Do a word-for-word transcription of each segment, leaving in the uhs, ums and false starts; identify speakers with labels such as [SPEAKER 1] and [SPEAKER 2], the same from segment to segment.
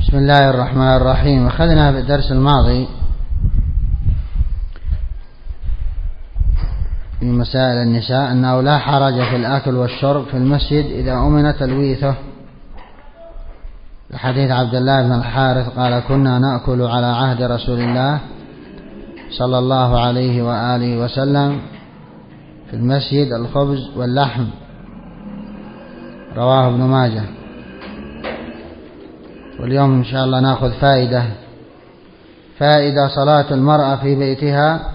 [SPEAKER 1] بسم الله الرحمن الرحيم. أخذنا في الدرس الماضي في مسائل النساء أنه لا حرج في الأكل والشرب في المسجد إذا أمن تلويثه، لحديث عبد الله بن الحارث قال: كنا نأكل على عهد رسول الله صلى الله عليه وآله وسلم في المسجد الخبز واللحم، رواه ابن ماجه. واليوم إن شاء الله نأخذ فائدة فائدة صلاة المرأة في بيتها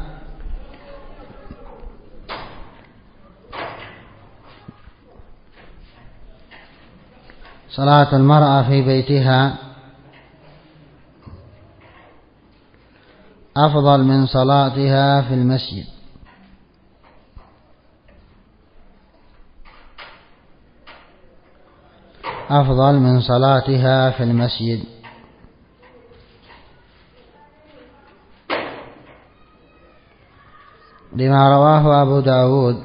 [SPEAKER 1] صلاة المرأة في بيتها أفضل من صلاتها في المسجد. أفضل من صلاتها في المسجد لما رواه أبو داود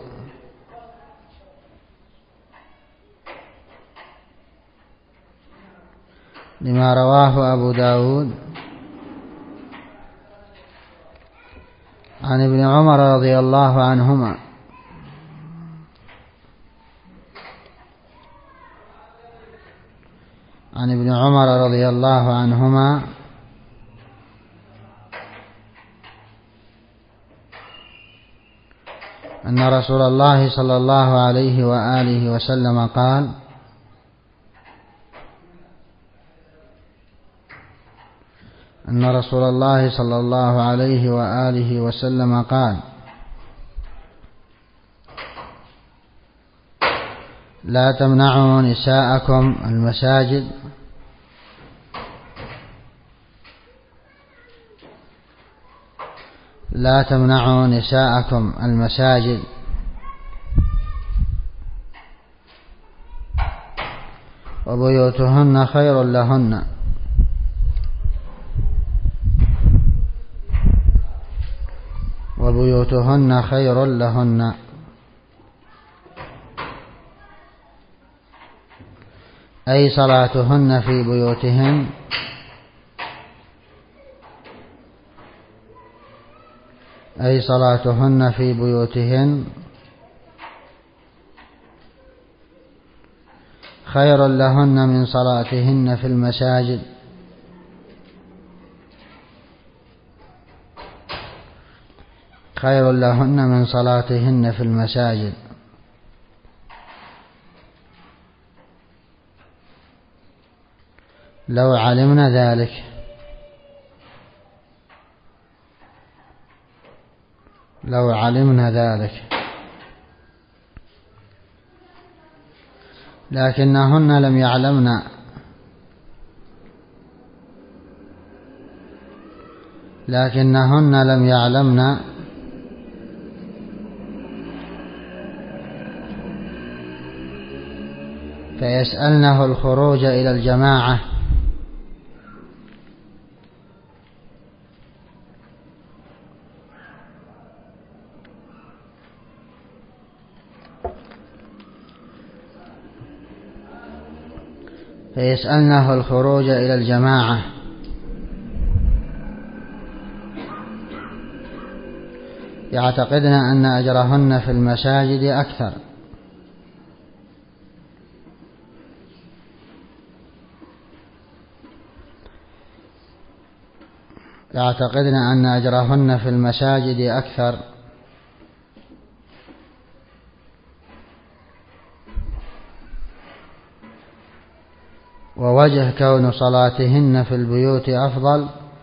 [SPEAKER 1] لما رواه أبو داود عن ابن عمر رضي الله عنهما عن ابن عمر رضي الله عنهما أن رسول الله صلى الله عليه وآله وسلم قال: أن رسول الله صلى الله عليه وآله وسلم قال: لا تمنعوا نساءكم المساجد لا تمنعوا نساءكم المساجد وبيوتهن خير لهن وبيوتهن خير لهن أي صلاتهن في بيوتهن أي صلاتهن في بيوتهن خير لهن من صلاتهن في المساجد خير لهن من صلاتهن في المساجد لو علمنا ذلك لو علمنا ذلك لكنهن لم يعلمن لكنهن لم يعلمن فيسألنه الخروج إلى الجماعة فيسألنه الخروج إلى الجماعة يعتقدن أن أجرهن في المساجد أكثر يعتقدن أن أجرهن في المساجد أكثر ووجه كون صلاتهن في البيوت أفضل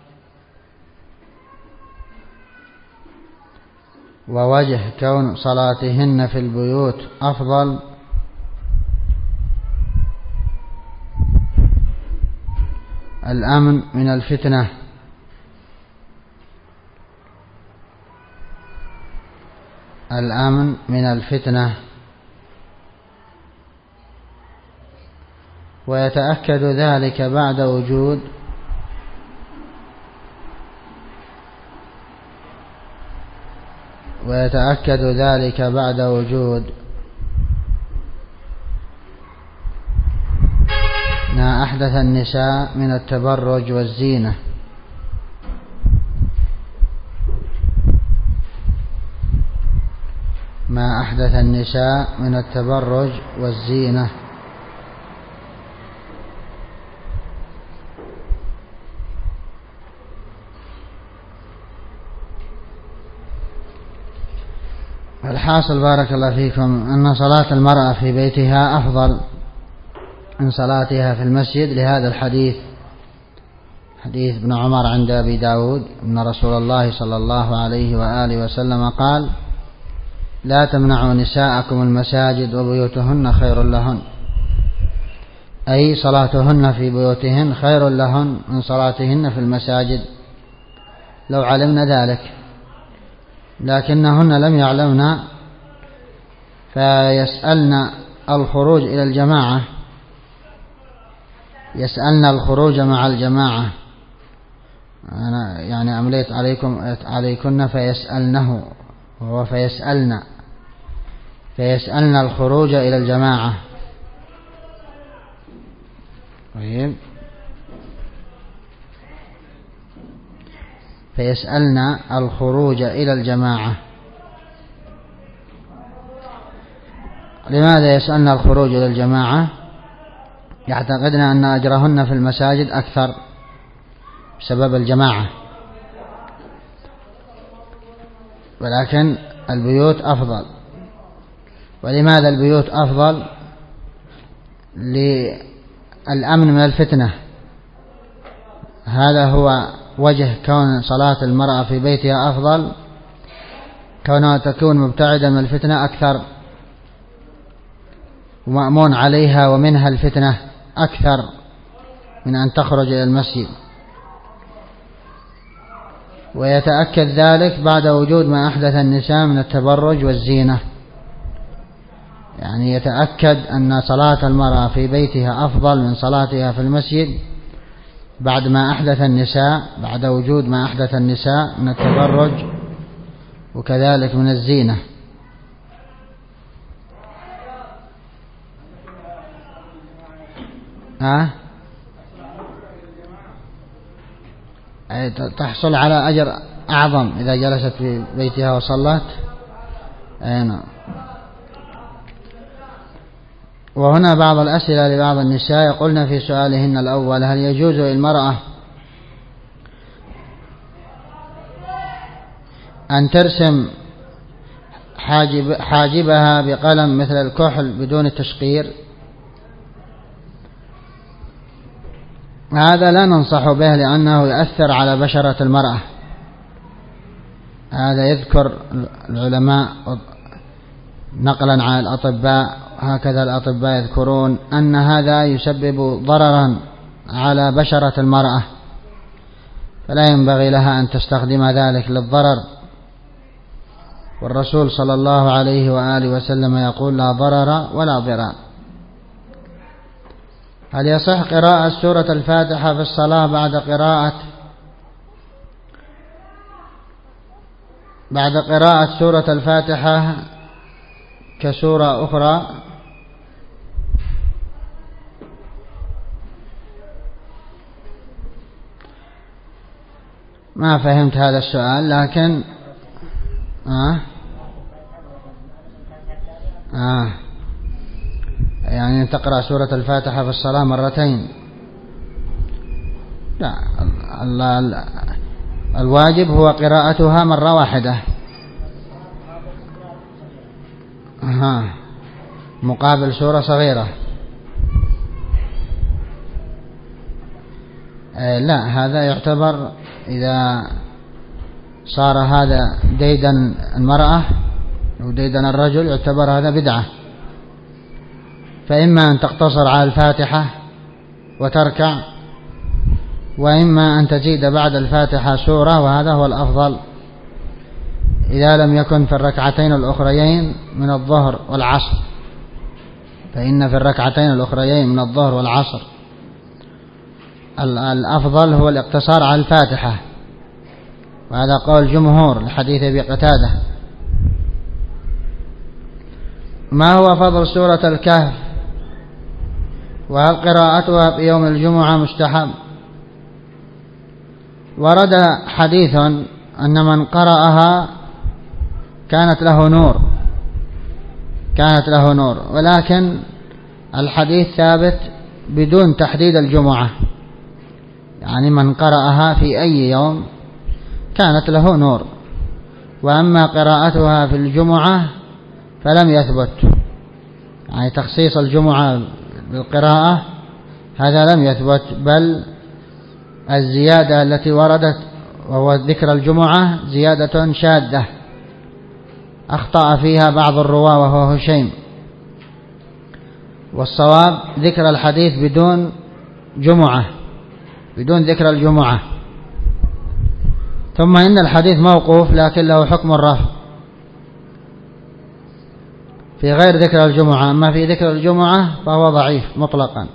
[SPEAKER 1] ووجه كون صلاتهن في البيوت أفضل الأمن من الفتنة الأمن من الفتنة ويتأكد ذلك بعد وجود ويتأكد ذلك بعد وجود ما أحدث النساء من التبرج والزينة. ما أحدث النساء من التبرج والزينة. الحاصل بارك الله فيكم أن صلاة المرأة في بيتها أفضل من صلاتها في المسجد، لهذا الحديث، حديث ابن عمر عند أبي داود أن رسول الله صلى الله عليه وآله وسلم قال: لا تمنعوا نساءكم المساجد وبيوتهن خير لهن، أي صلاتهن في بيوتهن خير لهن من صلاتهن في المساجد لو علمن ذلك، لكنهن لم يعلمن فيسألن الخروج إلى الجماعة، يسألن الخروج مع الجماعة. أنا يعني أمليت عليكم عليكن فيسألنه وهو فيسألن فيسألن الخروج إلى الجماعة. طيب، فيسألن الخروج إلى الجماعة. لماذا يسألن الخروج إلى الجماعة؟ يعتقدن أن أجرهن في المساجد أكثر بسبب الجماعة، ولكن البيوت أفضل. ولماذا البيوت أفضل؟ للأمن من الفتنة. هذا هو وجه كون صلاة المرأة في بيتها أفضل، كونها تكون مبتعدة من الفتنة أكثر ومأمون عليها ومنها الفتنة أكثر من أن تخرج إلى المسجد. ويتأكد ذلك بعد وجود ما أحدث النساء من التبرج والزينة، يعني يتأكد أن صلاة المرأة في بيتها أفضل من صلاتها في المسجد بعد ما أحدث النساء، بعد وجود ما أحدث النساء من التبرج وكذلك من الزينة. ها؟ تحصل على أجر أعظم إذا جلست في بيتها وصلت. أي نعم. وهنا بعض الأسئلة لبعض النساء يقولن في سؤالهن الأول: هل يجوز للمرأة أن ترسم حاجب حاجبها بقلم مثل الكحل بدون التشقير؟ هذا لا ننصح به لأنه يؤثر على بشرة المرأة. هذا يذكر العلماء نقلا عن الأطباء، هكذا الأطباء يذكرون أن هذا يسبب ضررا على بشرة المرأة، فلا ينبغي لها أن تستخدم ذلك للضرر. والرسول صلى الله عليه وآله وسلم يقول: لا ضرر ولا ضرار. هل يصح قراءة سورة الفاتحة في الصلاة بعد قراءة بعد قراءة سورة الفاتحة كسورة أخرى؟ ما فهمت هذا السؤال، لكن آه آه يعني تقرأ سورة الفاتحة في الصلاة مرتين؟ لا، الواجب هو قراءتها مرة واحدة ها مقابل سورة صغيرة. لا، هذا يعتبر إذا صار هذا ديدن المرأة أو ديدن الرجل يعتبر هذا بدعة. فإما أن تقتصر على الفاتحة وتركع، وإما أن تزيد بعد الفاتحة سورة، وهذا هو الأفضل إذا لم يكن في الركعتين الأخريين من الظهر والعصر، فإن في الركعتين الأخريين من الظهر والعصر الأفضل هو الاقتصار على الفاتحة، وهذا قول جمهور لحديث أبي قتادة. ما هو فضل سورة الكهف وهل قراءتها في يوم الجمعة مستحب؟ ورد حديث أن من قرأها كانت له نور كانت له نور ولكن الحديث ثابت بدون تحديد الجمعة، يعني من قرأها في أي يوم كانت له نور. وأما قراءتها في الجمعة فلم يثبت، يعني تخصيص الجمعة بالقراءة هذا لم يثبت، بل الزيادة التي وردت وهو ذكر الجمعة زيادة شاذة أخطأ فيها بعض الرواة وهو هشيم، والصواب ذكر الحديث بدون جمعة بدون ذكر الجمعة. ثم إن الحديث موقوف لكن له حكم الرفع في غير ذكر الجمعة، أما في ذكر الجمعة فهو ضعيف مطلقا.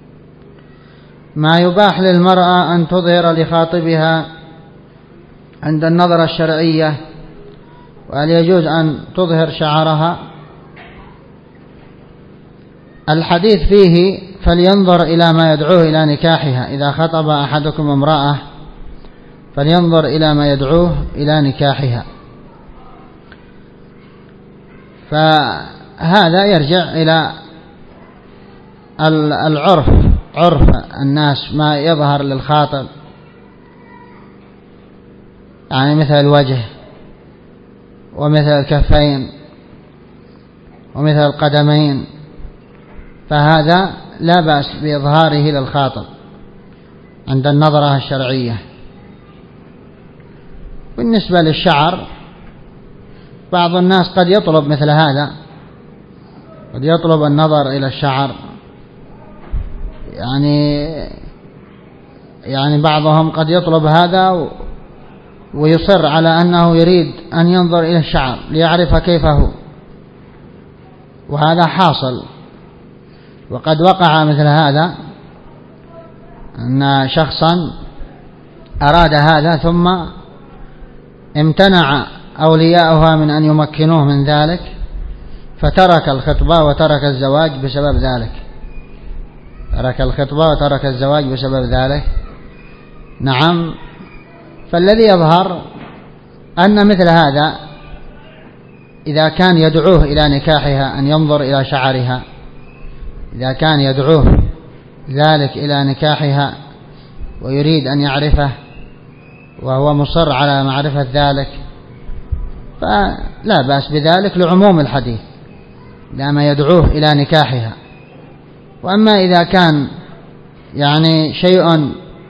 [SPEAKER 1] ما يباح للمرأة أن تظهر لخاطبها عند النظرة الشرعية، وهل يجوز أن تظهر شعرها؟ الحديث فيه فلينظر إلى ما يدعوه إلى نكاحها، إذا خطب أحدكم امرأة فلينظر إلى ما يدعوه إلى نكاحها. فهذا يرجع إلى العرف، عرف الناس ما يظهر للخاطب، يعني مثل الوجه ومثل الكفين ومثل القدمين، فهذا لا بأس بإظهاره للخاطب عند النظرة الشرعية. بالنسبة للشعر بعض الناس قد يطلب مثل هذا، قد يطلب النظر إلى الشعر، يعني يعني بعضهم قد يطلب هذا ويصر على أنه يريد أن ينظر إلى الشعر ليعرف كيف هو، وهذا حاصل. وقد وقع مثل هذا أن شخصا أراد هذا ثم امتنع أولياؤها من أن يمكنوه من ذلك، فترك الخطبة وترك الزواج بسبب ذلك ترك الخطبة وترك الزواج بسبب ذلك. نعم، فالذي يظهر أن مثل هذا إذا كان يدعوه إلى نكاحها أن ينظر إلى شعرها، إذا كان يدعوه ذلك إلى نكاحها ويريد أن يعرفه وهو مصر على معرفة ذلك فلا بأس بذلك لعموم الحديث لما يدعوه إلى نكاحها. وأما إذا كان يعني شيء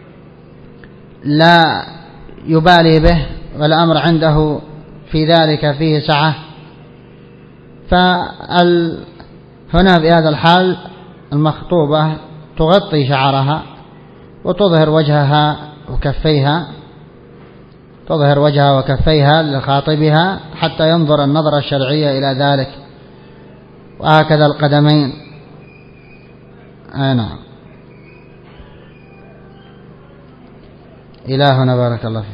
[SPEAKER 1] لا يبالي به والأمر عنده في ذلك فيه سعة، فهنا في هذا الحال المخطوبة تغطي شعرها وتظهر وجهها وكفيها تظهر وجهها وكفيها لخاطبها حتى ينظر النظرة الشرعية إلى ذلك، وهكذا القدمين. آه نعم. إلهنا بارك الله فيك.